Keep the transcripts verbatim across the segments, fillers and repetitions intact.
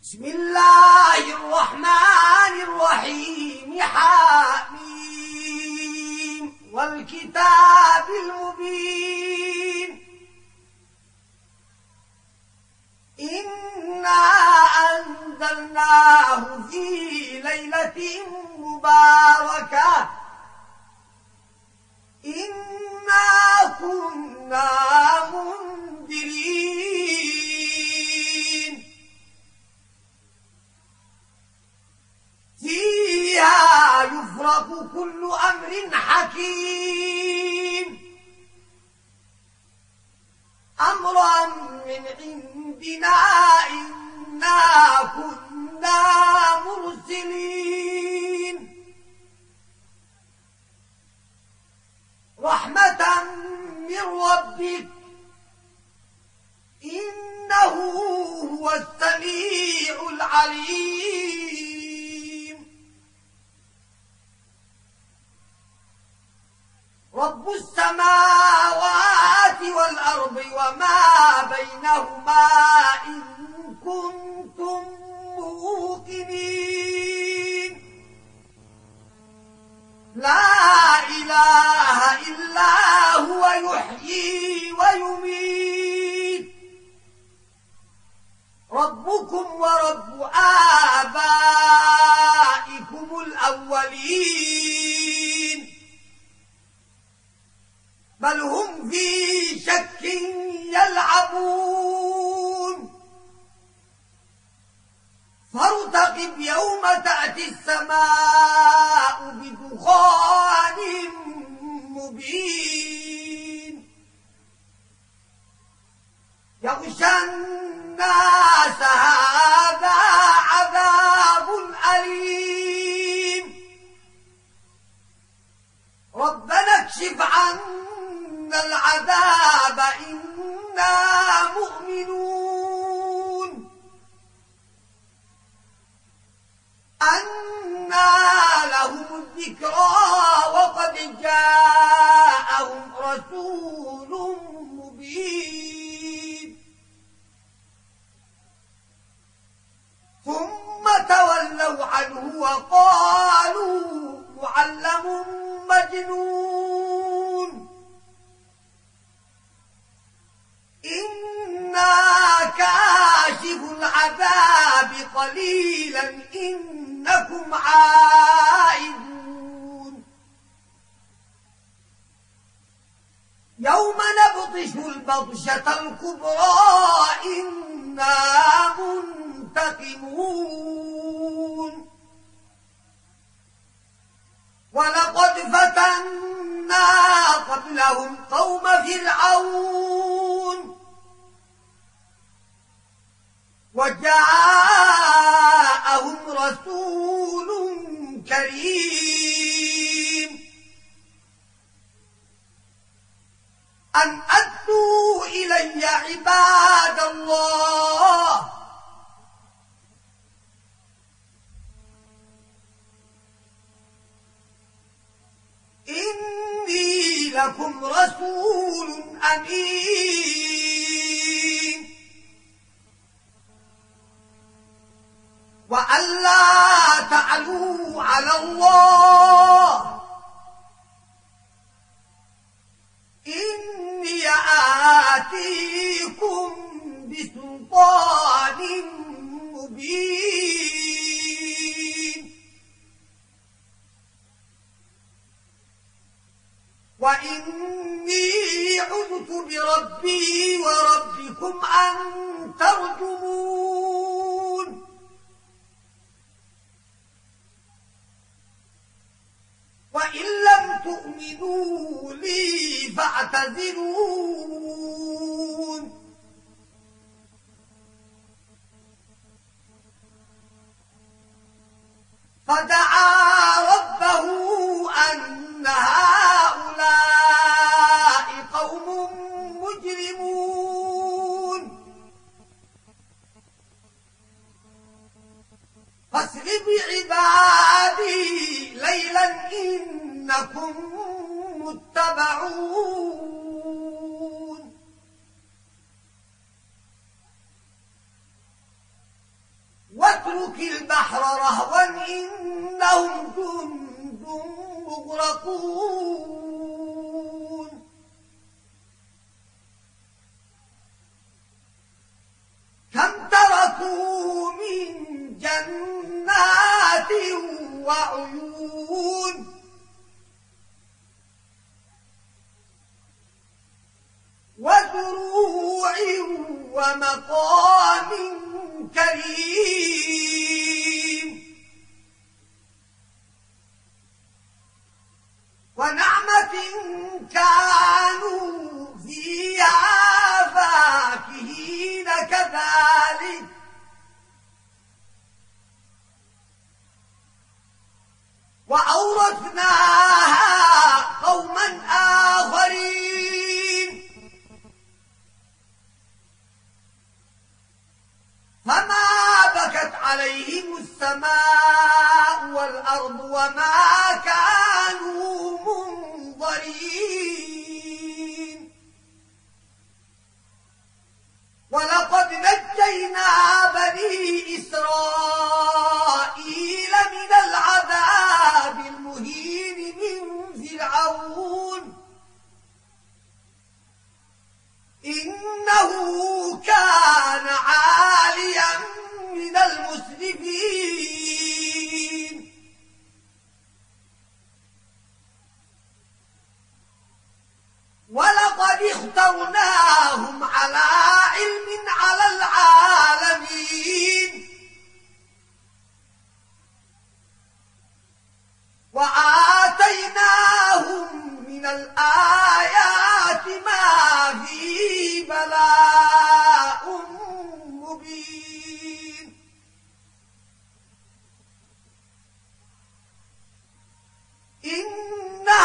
بسم الله الرحمن الرحيم. حميم والكتاب المبين. إنا أنزلناه في ليلة مباركة إنا كنا منذرين فيها يفرق كل أمر حكيم أمرا من عندنا إنا كنا مرسلين رحمة من ربك إنه هو السميع العليم. رب السماوات والأرض وما بينهما إن كنتم موقنين لا إله إلا هو يحيي ويميت ربكم ورب آبائكم الأولين بل هم في شك يلعبون فارتقب يوم تأتي السماء بدخان مبين يغشى الناس هذا عذاب أليم ربنا اكشف عنا العذاب إنا مؤمنون أنى لهم الذكرى وقد جاءهم رسول مبين ثم تولوا عنه وقالوا معلم مجنون إنا كاشف العذاب قليلا إنكم عائدون يوم نبطش البطشة الكبرى إنا منتقمون ولقد فتنا قبلهم قوم فرعون وجاءهم رسول كريم أن أدوا إلي عباد الله إني لكم رسول أمين وأن لا تعلوا على الله إني آتيكم بسلطان مبين وإني عذت بربي وربكم أن ترجمون وإن لم تؤمنوا لي فاعتذرون فدعا ربه أن هؤلاء قوم مجرمون فاسر بعبادي ليلا إنكم متبعون تترك البحر رهوا إنهم جند مغرقون كم تركوا من جنات وعيون وزروع ومقام كريم ونعمة كانوا فيها فاكهين كذلك وأورثناها قوما آخرين فما بكت عليهم السماء والأرض وما كانوا منظرين ولقد نجينا بني إسرائيل من العذاب المهين من فرعون إنه كان عاليا من المسرفين ولقد اخترناهم على علم على العالمين وآتيناهم من الآيات ما فيه بلاء مبين إن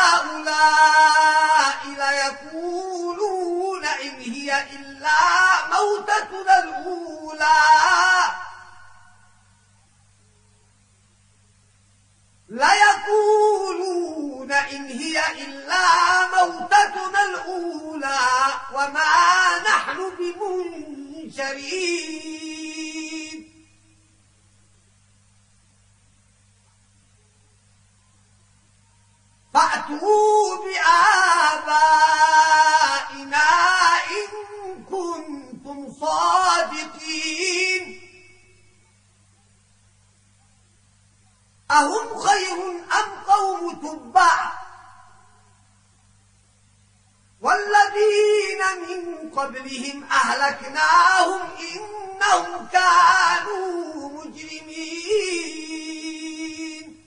هؤلاء ليقولون إن هي إلا موتتنا الأولى ليقولون إن هي إلا موتتنا الأولى وما نحن بمنشرين فأتوا بآبائنا إن كنتم صادقين أهم خير أم قوم تبع والذين من قبلهم أهلكناهم إنهم كانوا مجرمين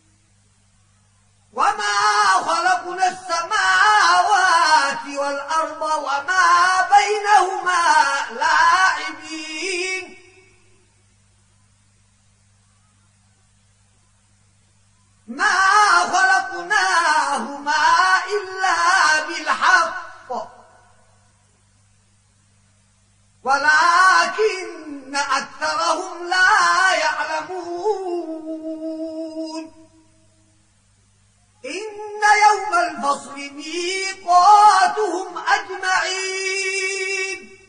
وما خلقنا السماوات والأرض وما بينهما لاعبين ما خلقناهما إلا بالحق ولكن أكثرهم لا يعلمون إن يوم الفصل ميقاتهم أجمعين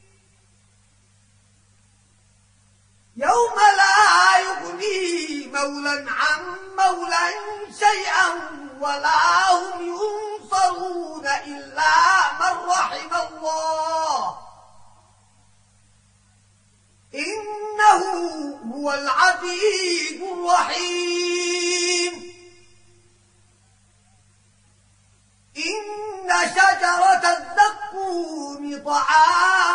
يوم لا يغني مولى عن مولى شيئا ولا هم ينصرون إلا من رحم الله إنه هو العزيز الرحيم إن شجرة الزقوم طعام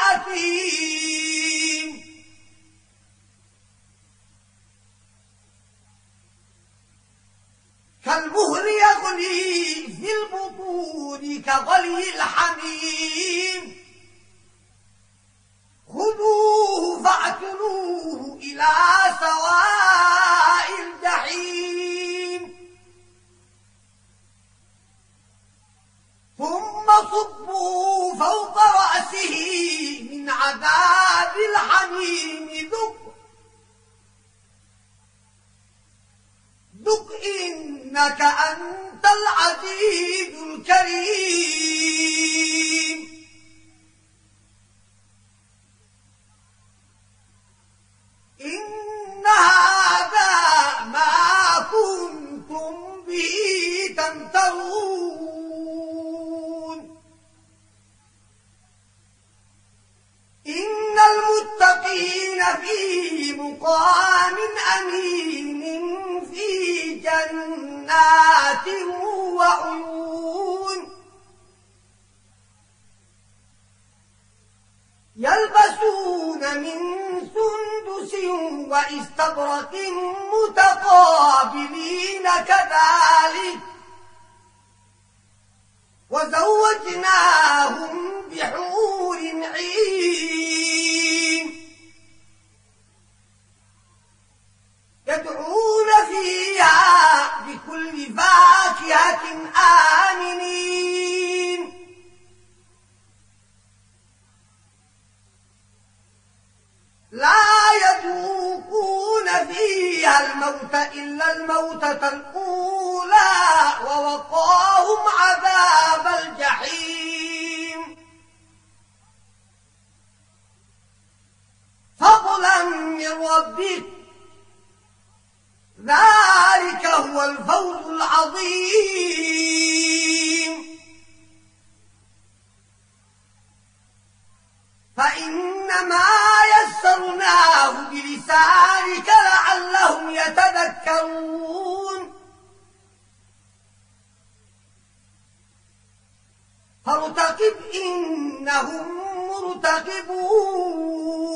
الأثيم كالمهل يغلي في البطون كغلي الحميم خذوه فاعتلوه إلى سواء الجحيم ثم صبوا فوق رأسه من عذاب الحميم ذق ذق إنك أنت العزيز الكريم إن في مقام أمين في جنات وعيون يلبسون من سندس وإستبرق متقابلين كذلك وزوجناهم بحور عين يدعون فيها بكل فاكهة آمنين لا يذوقون فيها الموت إلا الموتة الأولى ووقاهم عذاب الجحيم فضلا من ربك ذلك هو الفوز العظيم فإنما يسرناه بلسانك لعلهم يتذكرون فارتقب إنهم مرتقبون